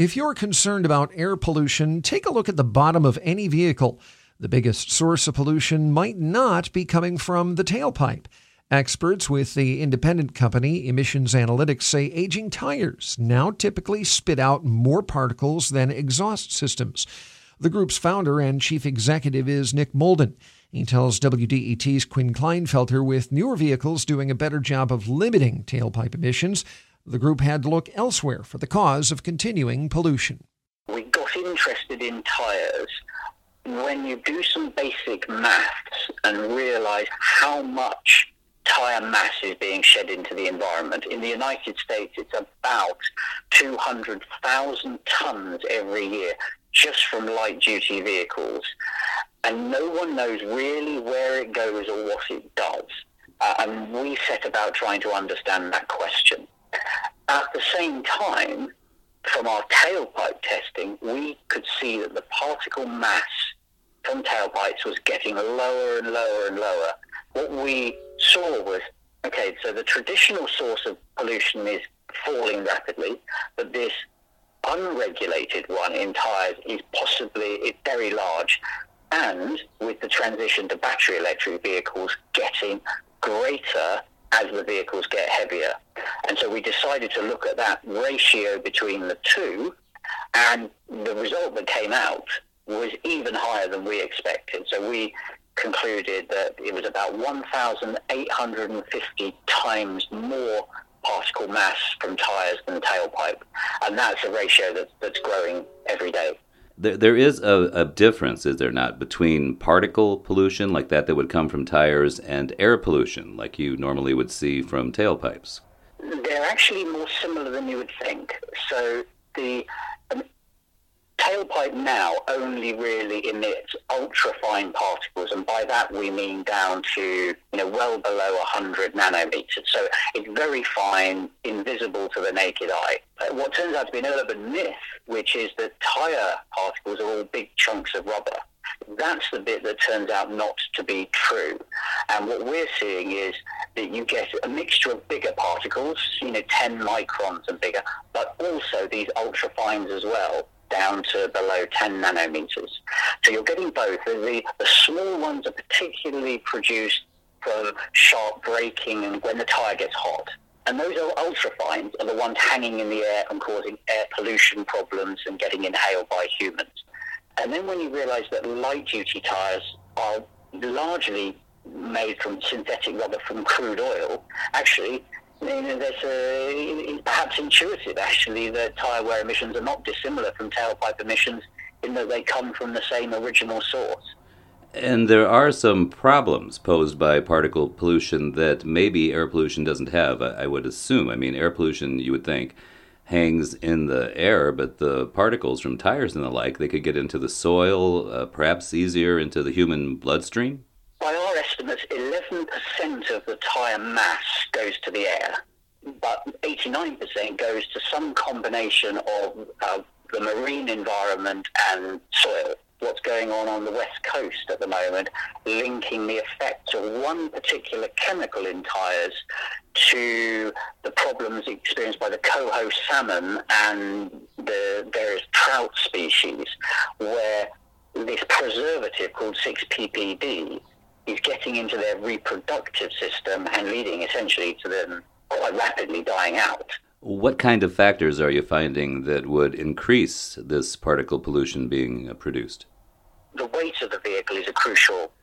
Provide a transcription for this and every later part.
If you're concerned about air pollution, take a look at the bottom of any vehicle. The biggest source of pollution might not be coming from the tailpipe. Experts with the independent company Emissions Analytics say aging tires now typically spit out more particles than exhaust systems. The group's founder and chief executive is Nick Molden. He tells WDET's Quinn Kleinfelter with newer vehicles doing a better job of limiting tailpipe emissions, the group had to look elsewhere for the cause of continuing pollution. We got interested in tyres when you do some basic maths and realise how much tyre mass is being shed into the environment. In the United States, it's about 200,000 tonnes every year just from light-duty vehicles. And no one knows really where it goes or what it does. And we set about trying to understand that question. At the same time, from our tailpipe testing, we could see that the particle mass from tailpipes was getting lower and lower and lower. What we saw was, okay, so the traditional source of pollution is falling rapidly, but this unregulated one in tyres is possibly very large, and with the transition to battery electric vehicles getting greater as the vehicles get heavier. And so we decided to look at that ratio between the two, and the result that came out was even higher than we expected. So we concluded that it was about 1,850 times more particle mass from tyres than tailpipe. And that's a ratio that's growing every day. There is a difference, is there not, between particle pollution like that would come from tires and air pollution like you normally would see from tailpipes? They're actually more similar than you would think. So the tailpipe now only really emits ultra-fine particles, and by that we mean down to well below 100 nanometers. So it's very fine, invisible to the naked eye. What turns out to be an urban myth, which is that tire particles are all big chunks of rubber. That's the bit that turns out not to be true. And what we're seeing is that you get a mixture of bigger particles, 10 microns and bigger, but also these ultra-fines as well, down to below 10 nanometers. So you're getting both. The small ones are particularly produced from sharp braking and when the tyre gets hot. And those ultrafines are the ones hanging in the air and causing air pollution problems and getting inhaled by humans. And then when you realise that light-duty tyres are largely made from synthetic rubber from crude oil, actually, it's perhaps intuitive, actually, that tyre wear emissions are not dissimilar from tailpipe emissions in that they come from the same original source. And there are some problems posed by particle pollution that maybe air pollution doesn't have, I would assume. I mean, air pollution, you would think, hangs in the air, but the particles from tires and the like, they could get into the soil, perhaps easier into the human bloodstream? By our estimates, 11% of the tyre mass goes to the air, but 89% goes to some combination of the marine environment and soil. What's going on the West Coast at the moment, linking the effects of one particular chemical in tyres to the problems experienced by the coho salmon and the various trout species, where this preservative called 6-PPD is getting into their reproductive system and leading essentially to them quite rapidly dying out. What kind of factors are you finding that would increase this particle pollution being produced? The weight of the vehicle is a crucial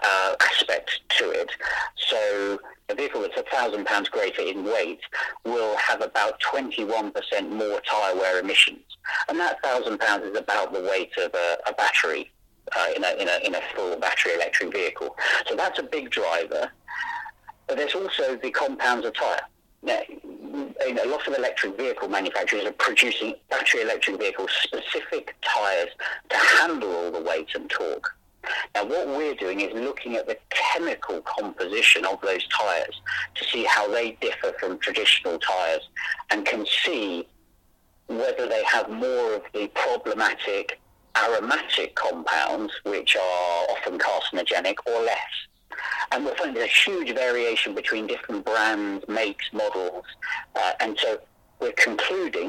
aspect to it. So a vehicle that's 1,000 pounds greater in weight will have about 21% more tyre wear emissions. And that 1,000 pounds is about the weight of a battery in a full battery electric vehicle. So that's a big driver. But there's also the compounds of tyre. Now, a lot of electric vehicle manufacturers are producing battery electric vehicles specific tyres to handle all the weight and torque. Now, what we're doing is looking at the chemical composition of those tyres to see how they differ from traditional tyres and can see whether they have more of the problematic aromatic compounds, which are often carcinogenic, or less. And we're finding a huge variation between different brands, makes, models. And so we're concluding that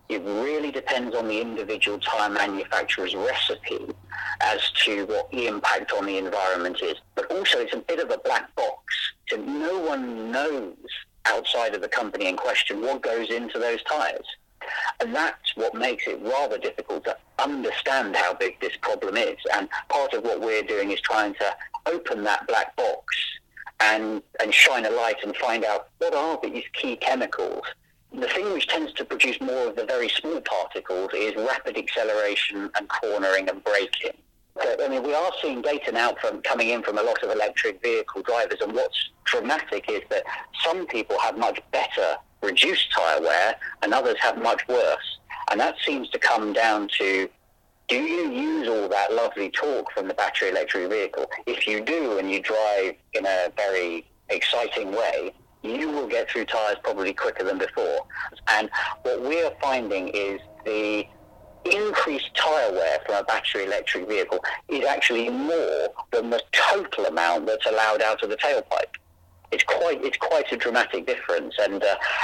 It really depends on the individual tyre manufacturer's recipe as to what the impact on the environment is. But also it's a bit of a black box. So no one knows outside of the company in question what goes into those tyres. And that's what makes it rather difficult to understand how big this problem is. And part of what we're doing is trying to open that black box and shine a light and find out what are these key chemicals. The thing which tends to produce more of the very small particles is rapid acceleration and cornering and braking. So, I mean, we are seeing data now coming in from a lot of electric vehicle drivers, and what's dramatic is that some people have much better reduced tyre wear and others have much worse. And that seems to come down to, do you use all that lovely torque from the battery electric vehicle? If you do and you drive in a very exciting way, you will get through tyres probably quicker than before. And what we're finding is the increased tyre wear from a battery electric vehicle is actually more than the total amount that's allowed out of the tailpipe. It's quite a dramatic difference, and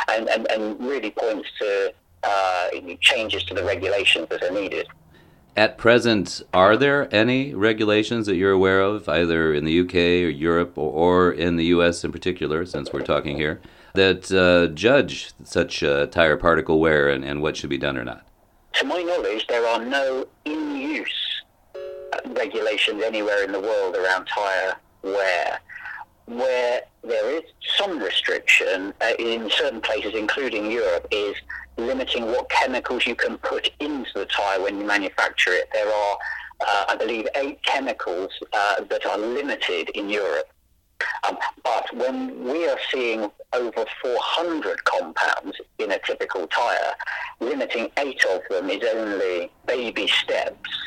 really points to changes to the regulations that are needed. At present, are there any regulations that you're aware of, either in the UK or Europe or in the US in particular, since we're talking here, that judge such tire particle wear and what should be done or not? To my knowledge, there are no in-use regulations anywhere in the world around tire wear. Where there is some restriction in certain places, including Europe, is limiting what chemicals you can put into the tyre when you manufacture it. There are, I believe, 8 chemicals that are limited in Europe. But when we are seeing over 400 compounds in a typical tyre, limiting 8 of them is only baby steps.